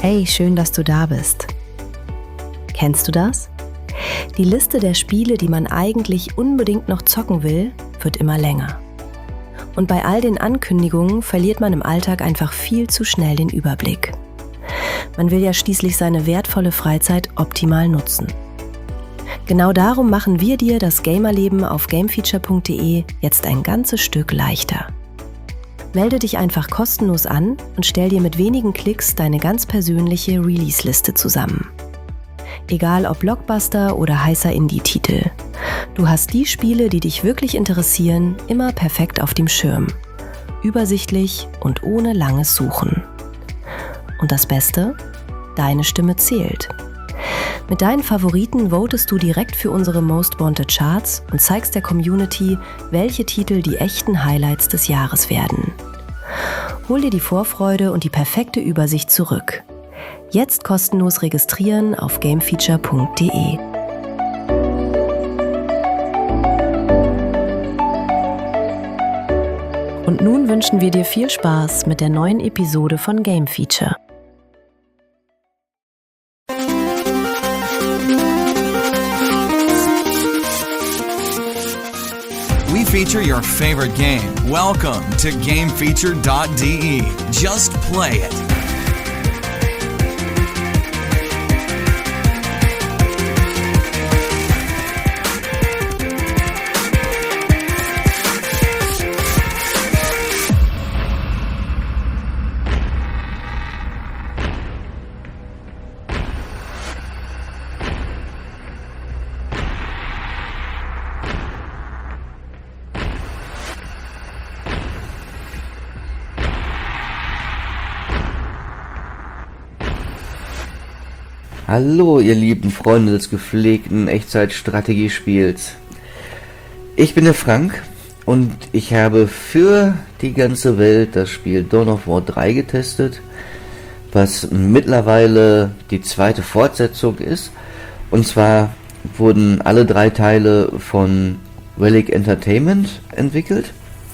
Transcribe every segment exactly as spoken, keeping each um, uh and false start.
Hey, schön, dass du da bist. Kennst du das? Die Liste der Spiele, die man eigentlich unbedingt noch zocken will, wird immer länger. Und bei all den Ankündigungen verliert man im Alltag einfach viel zu schnell den Überblick. Man will ja schließlich seine wertvolle Freizeit optimal nutzen. Genau darum machen wir dir das Gamerleben auf gamefeature punkt de jetzt ein ganzes Stück leichter. Melde dich einfach kostenlos an und stell dir mit wenigen Klicks deine ganz persönliche Release-Liste zusammen. Egal ob Blockbuster oder heißer Indie-Titel. Du hast die Spiele, die dich wirklich interessieren, immer perfekt auf dem Schirm. Übersichtlich und ohne langes Suchen. Und das Beste? Deine Stimme zählt. Mit deinen Favoriten votest du direkt für unsere Most Wanted Charts und zeigst der Community, welche Titel die echten Highlights des Jahres werden. Hol dir die Vorfreude und die perfekte Übersicht zurück. Jetzt kostenlos registrieren auf gamefeature punkt de. Und nun wünschen wir dir viel Spaß mit der neuen Episode von Game Feature. We feature your favorite game. Welcome to game feature dot de. Just play it. Hallo ihr lieben Freunde des gepflegten Echtzeitstrategiespiels. Ich bin der Frank und ich habe für die ganze Welt das Spiel Dawn of War drei getestet, was mittlerweile die zweite Fortsetzung ist. Und zwar wurden alle drei Teile von Relic Entertainment entwickelt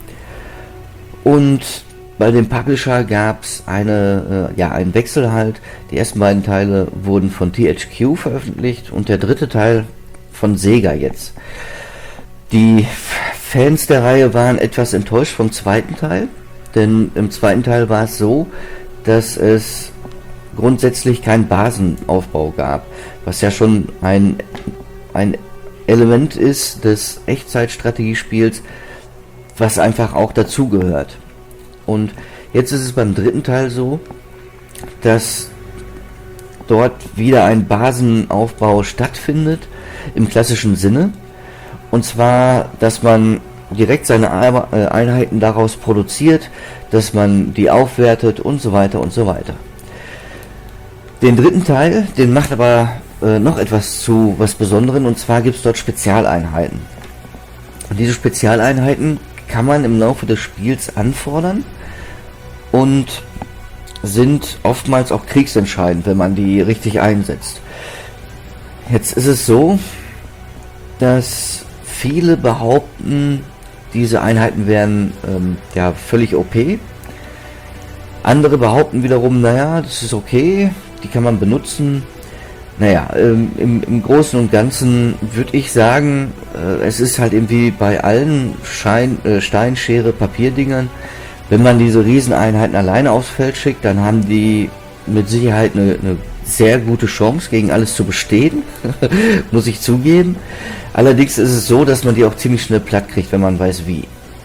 und bei dem Publisher gab es eine, äh, ja, einen Wechsel halt. Die ersten beiden Teile wurden von T H Q veröffentlicht und der dritte Teil von Sega jetzt. Die Fans der Reihe waren etwas enttäuscht vom zweiten Teil, denn im zweiten Teil war es so, dass es grundsätzlich keinen Basenaufbau gab, was ja schon ein, ein Element ist des Echtzeitstrategiespiels, was einfach auch dazugehört. Und jetzt ist es beim dritten Teil so, dass dort wieder ein Basenaufbau stattfindet, im klassischen Sinne. Und zwar, dass man direkt seine Einheiten daraus produziert, dass man die aufwertet und so weiter und so weiter. Den dritten Teil, den macht aber äh, noch etwas zu was Besonderem, und zwar gibt es dort Spezialeinheiten. Und diese Spezialeinheiten kann man im Laufe des Spiels anfordern und sind oftmals auch kriegsentscheidend, wenn man die richtig einsetzt. Jetzt ist es so, dass viele behaupten, diese Einheiten wären ähm, ja völlig O P. Andere behaupten wiederum, naja, das ist okay, die kann man benutzen. Naja, ähm, im, im Großen und Ganzen würde ich sagen, äh, es ist halt irgendwie bei allen Schein, äh, Stein, Schere, Papierdingern, wenn man diese Rieseneinheiten alleine aufs Feld schickt, dann haben die mit Sicherheit eine, eine sehr gute Chance, gegen alles zu bestehen, muss ich zugeben. Allerdings ist es so, dass man die auch ziemlich schnell platt kriegt, wenn man weiß wie.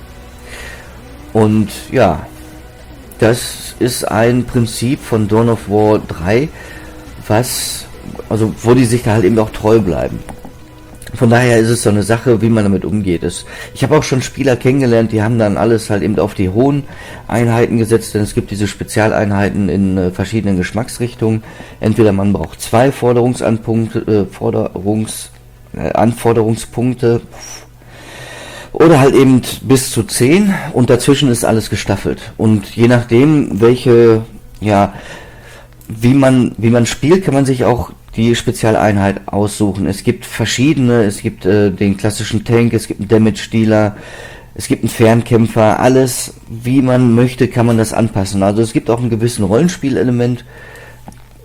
Und ja, das ist ein Prinzip von Dawn of War drei, was, also wo die sich da halt eben auch treu bleiben. Von daher ist es so eine Sache, wie man damit umgeht. Ich habe auch schon Spieler kennengelernt, die haben dann alles halt eben auf die hohen Einheiten gesetzt, denn es gibt diese Spezialeinheiten in äh, verschiedenen Geschmacksrichtungen. Entweder man braucht zwei Forderungsanpunkte, äh, Forderungs, äh, Anforderungspunkte oder halt eben bis zu zehn, und dazwischen ist alles gestaffelt. Und je nachdem, welche, ja, wie man, wie man spielt, kann man sich auch die Spezialeinheit aussuchen. Es gibt verschiedene, es gibt äh, den klassischen Tank, es gibt einen Damage-Dealer, es gibt einen Fernkämpfer, alles wie man möchte, kann man das anpassen. Also es gibt auch einen gewissen Rollenspielelement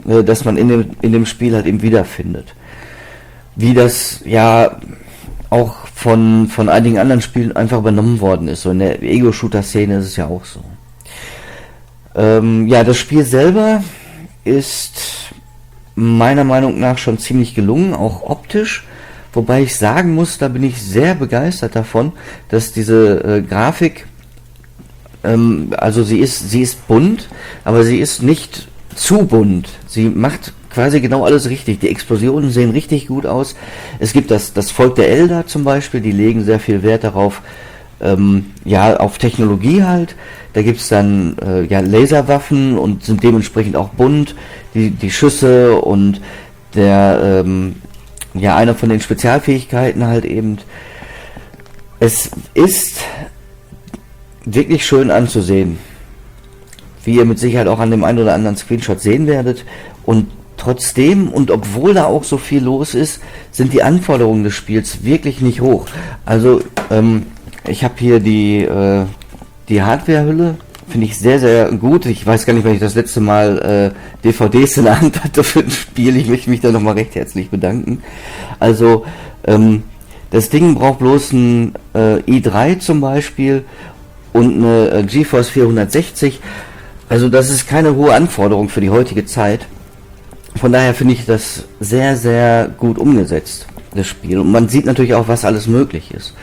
äh, das man in dem, in dem Spiel halt eben wiederfindet. Wie das ja auch von, von einigen anderen Spielen einfach übernommen worden ist. So in der Ego-Shooter-Szene ist es ja auch so. Ähm, ja, das Spiel selber ist meiner Meinung nach schon ziemlich gelungen, auch optisch. Wobei ich sagen muss, da bin ich sehr begeistert davon, dass diese äh, Grafik, ähm, also sie ist, sie ist bunt, aber sie ist nicht zu bunt. Sie macht quasi genau alles richtig. Die Explosionen sehen richtig gut aus. Es gibt das, das Volk der Elder zum Beispiel, die legen sehr viel Wert darauf, ähm, ja, auf Technologie halt. Da gibt's dann äh, ja, Laserwaffen und sind dementsprechend auch bunt. Die, die Schüsse und der, ähm, ja, einer von den Spezialfähigkeiten halt eben. Es ist wirklich schön anzusehen, wie ihr mit Sicherheit auch an dem einen oder anderen Screenshot sehen werdet. Und trotzdem und obwohl da auch so viel los ist, sind die Anforderungen des Spiels wirklich nicht hoch. Also ähm, ich habe hier die äh, die Hardware-Hülle, finde ich sehr, sehr gut. Ich weiß gar nicht, wenn ich das letzte Mal äh, D V Ds in der Hand hatte für ein Spiel. Ich möchte mich da nochmal recht herzlich bedanken. Also ähm, das Ding braucht bloß ein äh, i drei zum Beispiel und eine äh, GeForce vierhundertsechzig. Also das ist keine hohe Anforderung für die heutige Zeit. Von daher finde ich das sehr, sehr gut umgesetzt, das Spiel. Und man sieht natürlich auch, was alles möglich ist.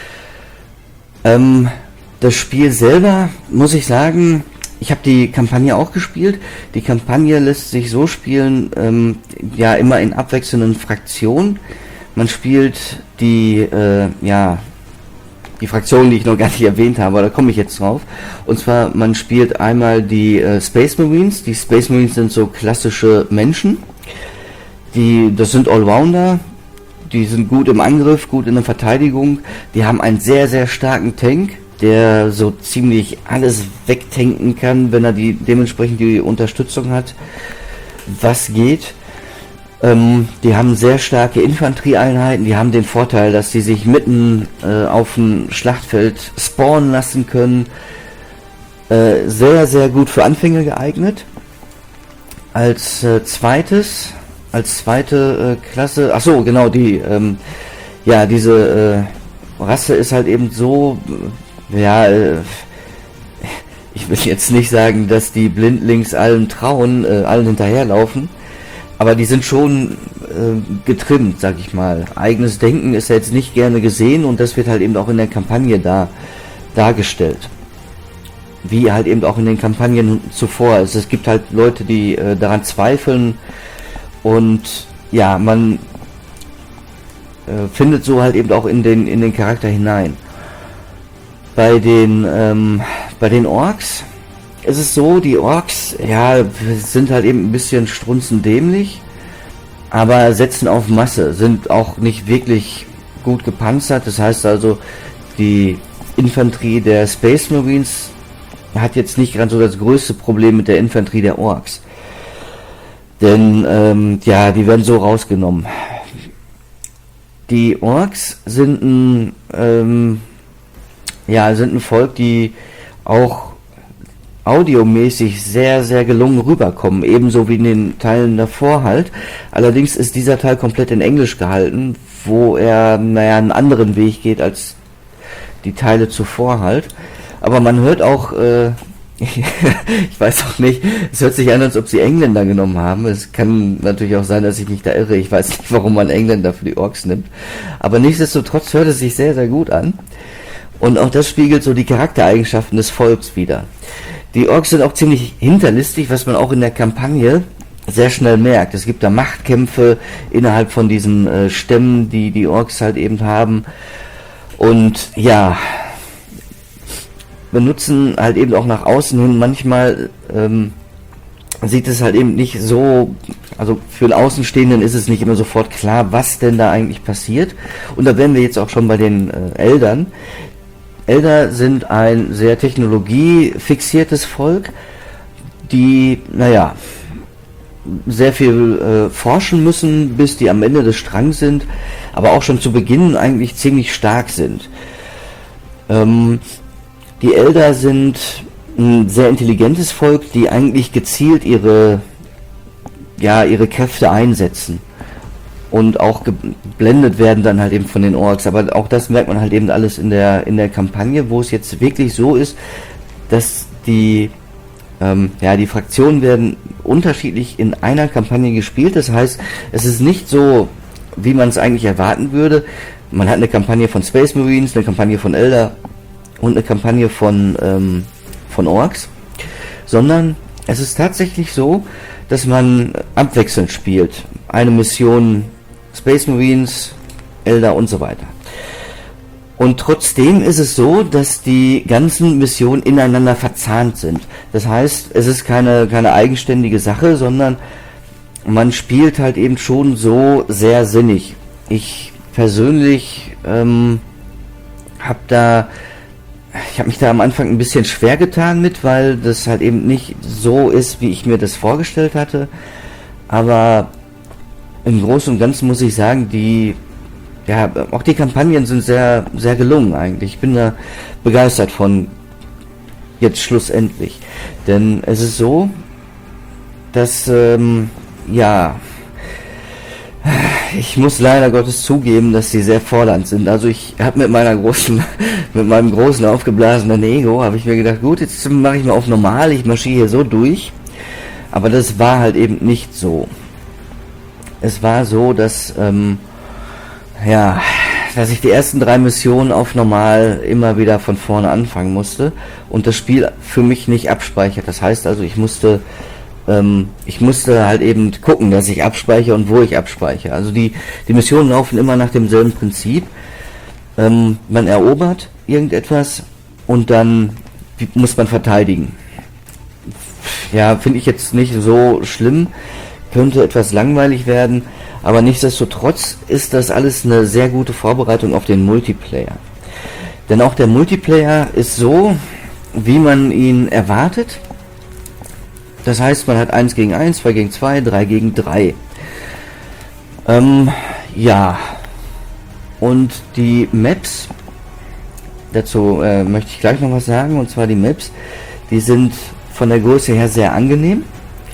Ähm, das Spiel selber, muss ich sagen, ich habe die Kampagne auch gespielt. Die Kampagne lässt sich so spielen, ähm, ja, immer in abwechselnden Fraktionen. Man spielt die, äh, ja, die Fraktion, die ich noch gar nicht erwähnt habe, da komme ich jetzt drauf. Und zwar, man spielt einmal die äh, Space Marines. Die Space Marines sind so klassische Menschen. Die, das sind Allrounder. Die sind gut im Angriff, gut in der Verteidigung. Die haben einen sehr, sehr starken Tank, der so ziemlich alles wegtanken kann, wenn er die dementsprechend die Unterstützung hat, was geht. Ähm, die haben sehr starke Infanterieeinheiten, die haben den Vorteil, dass sie sich mitten äh, auf dem Schlachtfeld spawnen lassen können. Äh, sehr, sehr gut für Anfänger geeignet. Als äh, zweites, als zweite äh, Klasse, ach so, genau, die, ähm, ja, diese äh, Rasse ist halt eben so, ja, äh, ich will jetzt nicht sagen, dass die blindlings allen trauen, äh, allen hinterherlaufen, aber die sind schon äh, getrimmt, sag ich mal. Eigenes Denken ist ja jetzt nicht gerne gesehen und das wird halt eben auch in der Kampagne da dargestellt. Wie halt eben auch in den Kampagnen zuvor. Also es gibt halt Leute, die äh, daran zweifeln und ja, man äh, findet so halt eben auch in den in den Charakter hinein. Bei den ähm, bei den Orks ist es so, die Orks, ja, sind halt eben ein bisschen strunzendämlich, aber setzen auf Masse, sind auch nicht wirklich gut gepanzert. Das heißt also, die Infanterie der Space Marines hat jetzt nicht gerade so das größte Problem mit der Infanterie der Orks. Denn, ähm, ja, die werden so rausgenommen. Die Orks sind ein, ähm, ja, sind ein Volk, die auch audiomäßig sehr, sehr gelungen rüberkommen, ebenso wie in den Teilen davor halt. Allerdings ist dieser Teil komplett in Englisch gehalten, wo er, naja, einen anderen Weg geht als die Teile zuvor halt. Aber man hört auch, äh, ich weiß auch nicht, es hört sich an, als ob sie Engländer genommen haben. Es kann natürlich auch sein, dass ich mich da irre. Ich weiß nicht, warum man Engländer für die Orks nimmt. Aber nichtsdestotrotz hört es sich sehr, sehr gut an. Und auch das spiegelt so die Charaktereigenschaften des Volks wider. Die Orks sind auch ziemlich hinterlistig, was man auch in der Kampagne sehr schnell merkt. Es gibt da Machtkämpfe innerhalb von diesen äh, Stämmen, die die Orks halt eben haben. Und ja, benutzen halt eben auch nach außen hin manchmal ähm, sieht es halt eben nicht so, also für den Außenstehenden ist es nicht immer sofort klar, was denn da eigentlich passiert. Und da wären wir jetzt auch schon bei den äh, Eldern. Elder sind ein sehr technologiefixiertes Volk, die, naja, sehr viel äh, forschen müssen, bis die am Ende des Strangs sind, aber auch schon zu Beginn eigentlich ziemlich stark sind. Ähm, die Elder sind ein sehr intelligentes Volk, die eigentlich gezielt ihre ja, ihre Kräfte einsetzen. Und auch geblendet werden dann halt eben von den Orks. Aber auch das merkt man halt eben alles in der, in der Kampagne, wo es jetzt wirklich so ist, dass die, ähm, ja, die Fraktionen werden unterschiedlich in einer Kampagne gespielt. Das heißt, es ist nicht so, wie man es eigentlich erwarten würde. Man hat eine Kampagne von Space Marines, eine Kampagne von Eldar und eine Kampagne von, ähm, von Orks. Sondern es ist tatsächlich so, dass man abwechselnd spielt. Eine Mission Space Marines, Eldar und so weiter. Und trotzdem ist es so, dass die ganzen Missionen ineinander verzahnt sind. Das heißt, es ist keine, keine eigenständige Sache, sondern man spielt halt eben schon so sehr sinnig. Ich persönlich ähm, habe da, ich habe mich da am Anfang ein bisschen schwer getan mit, weil das halt eben nicht so ist, wie ich mir das vorgestellt hatte. Aber im Großen und Ganzen muss ich sagen, die, ja, auch die Kampagnen sind sehr, sehr gelungen eigentlich. Ich bin da begeistert von, jetzt schlussendlich. Denn es ist so, dass, ähm, ja, ich muss leider Gottes zugeben, dass sie sehr fordernd sind. Also ich habe mit meiner großen, mit meinem großen aufgeblasenen Ego, habe ich mir gedacht, gut, jetzt mache ich mal auf normal, ich marschiere hier so durch. Aber das war halt eben nicht so. Es war so, dass, ähm, ja, dass ich die ersten drei Missionen auf normal immer wieder von vorne anfangen musste und das Spiel für mich nicht abspeichert. Das heißt also, ich musste, ähm, ich musste halt eben gucken, dass ich abspeichere und wo ich abspeichere. Also die, die Missionen laufen immer nach demselben Prinzip. Ähm, man erobert irgendetwas und dann muss man verteidigen. Ja, finde ich jetzt nicht so schlimm. Könnte etwas langweilig werden, aber nichtsdestotrotz ist das alles eine sehr gute Vorbereitung auf den Multiplayer. Denn auch der Multiplayer ist so, wie man ihn erwartet. Das heißt, man hat eins gegen eins, zwei gegen zwei, drei gegen drei. Ähm, ja. Und die Maps, dazu äh, möchte ich gleich noch was sagen, und zwar die Maps, die sind von der Größe her sehr angenehm.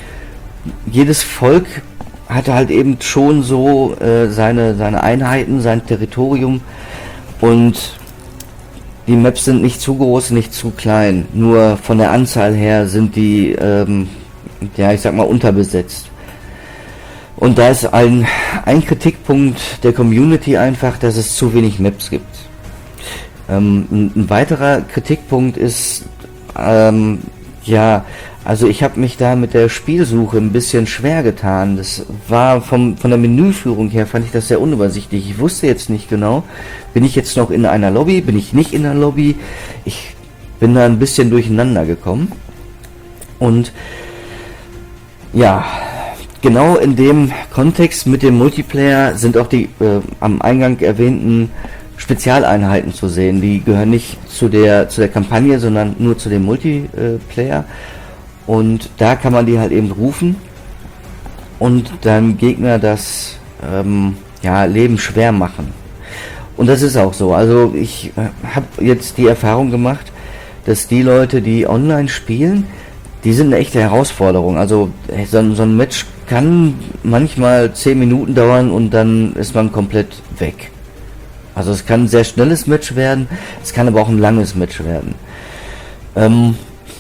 Jedes Volk hatte halt eben schon so äh, seine, seine Einheiten, sein Territorium und die Maps sind nicht zu groß, nicht zu klein. Nur von der Anzahl her sind die, ähm, ja, ich sag mal, unterbesetzt. Und da ist ein, ein Kritikpunkt der Community einfach, dass es zu wenig Maps gibt. Ähm, ein, ein weiterer Kritikpunkt ist, ähm, ja, also ich habe mich da mit der Spielsuche ein bisschen schwer getan. Das war vom, von der Menüführung her, fand ich das sehr unübersichtlich. Ich wusste jetzt nicht genau, bin ich jetzt noch in einer Lobby, bin ich nicht in einer Lobby. Ich bin da ein bisschen durcheinander gekommen. Und ja, genau in dem Kontext mit dem Multiplayer sind auch die äh, am Eingang erwähnten Spezialeinheiten zu sehen. Die gehören nicht zu der, zu der Kampagne, sondern nur zu dem Multiplayer. Und da kann man die halt eben rufen und deinem Gegner das ähm, ja, Leben schwer machen. Und das ist auch so. Also ich äh, habe jetzt die Erfahrung gemacht, dass die Leute, die online spielen, die sind eine echte Herausforderung. Also so, so ein Match kann manchmal zehn Minuten dauern und dann ist man komplett weg. Also es kann ein sehr schnelles Match werden, es kann aber auch ein langes Match werden. Ähm,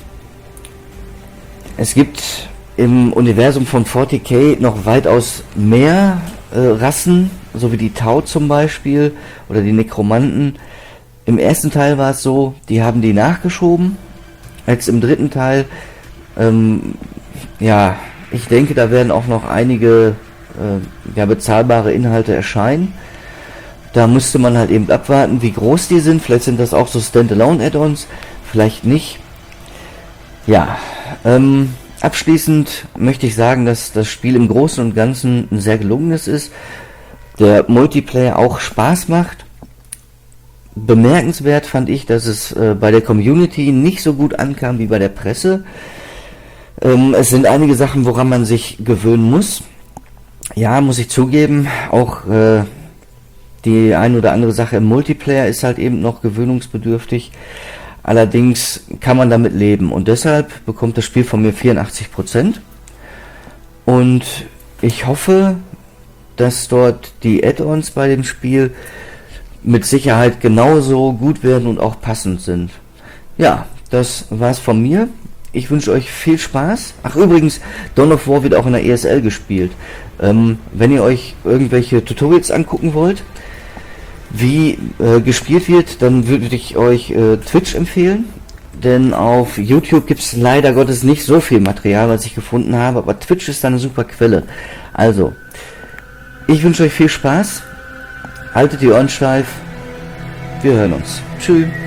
Es gibt im Universum von forty K noch weitaus mehr äh, Rassen, so wie die Tau zum Beispiel oder die Nekromanten. Im ersten Teil war es so, die haben die nachgeschoben. Jetzt im dritten Teil, ähm, ja, ich denke, da werden auch noch einige äh, ja, bezahlbare Inhalte erscheinen. Da müsste man halt eben abwarten, wie groß die sind. Vielleicht sind das auch so Standalone-Add-ons, vielleicht nicht. Ja, ähm, abschließend möchte ich sagen, dass das Spiel im Großen und Ganzen ein sehr gelungenes ist. Der Multiplayer auch Spaß macht. Bemerkenswert fand ich, dass es äh, bei der Community nicht so gut ankam wie bei der Presse. Ähm, es sind einige Sachen, woran man sich gewöhnen muss. Ja, muss ich zugeben, auch äh, die ein oder andere Sache im Multiplayer ist halt eben noch gewöhnungsbedürftig. Allerdings kann man damit leben und deshalb bekommt das Spiel von mir vierundachtzig Prozent. Und ich hoffe, dass dort die Add-ons bei dem Spiel mit Sicherheit genauso gut werden und auch passend sind. Ja, das war's von mir. Ich wünsche euch viel Spaß. Ach übrigens, Dawn of War wird auch in der E S L gespielt. Ähm, wenn ihr euch irgendwelche Tutorials angucken wollt, wie äh, gespielt wird, dann würde ich euch äh, Twitch empfehlen. Denn auf YouTube gibt es leider Gottes nicht so viel Material, was ich gefunden habe, aber Twitch ist da eine super Quelle. Also, ich wünsche euch viel Spaß. Haltet die Ohren steif. Wir hören uns. Tschüss.